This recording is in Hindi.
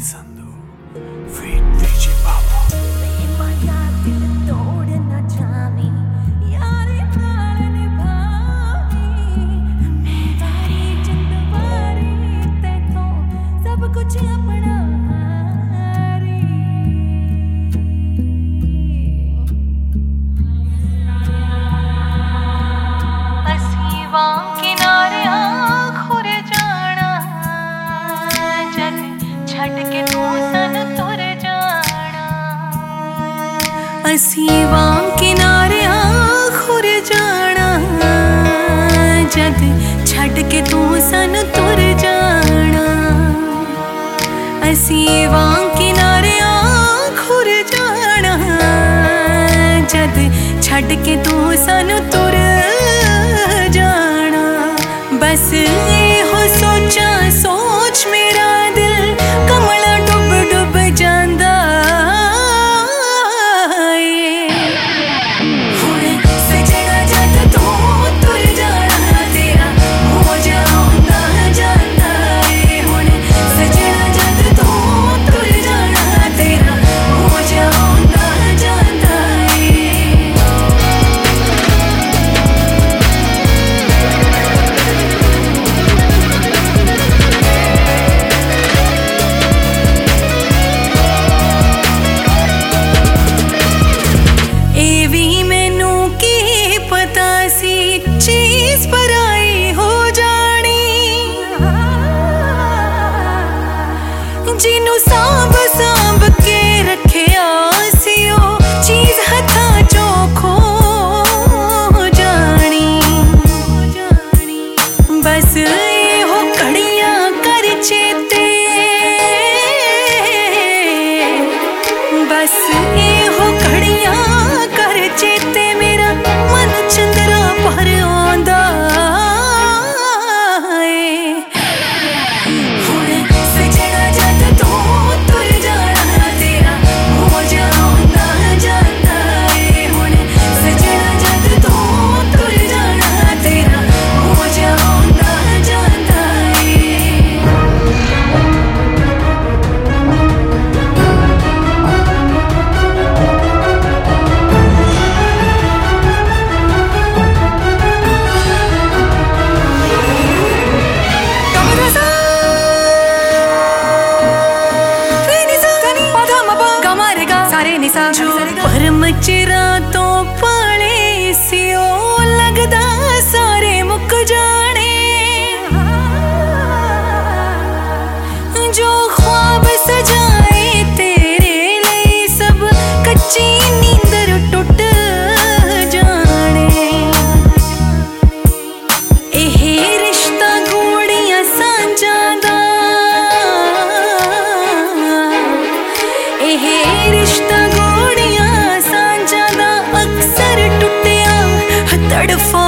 Sandu, Feed VJ Baba. असीं वां किनारे खुर जाना जद छड़ के तू सन तुर जाना। असीं वां किनारे खुर जाना जद छड़ के तू सन तुर जाना। बस हो सोचा सोच मेरा दिल कमला डुब डुब जांदा। चीज पराई हो जानी जिन्नू सांभ सांभ के रखिया सी ओ चीज हथा चो खो जानी। बस हो कड़ियां कर चेते, बस हो कड़ियां कर चेते मेरा मन चंद्रा पर आंदा। जो परम चिरा तो पाले सियो लगदा सारे मुक जाने। जो ख्वाब सजाए तेरे लिए सब कच्ची नींदर टुट जाने। एहे रिश्ता गोड़ियां सांझां दा, एहे रिश्ता अक्सर टुटिया तड़फा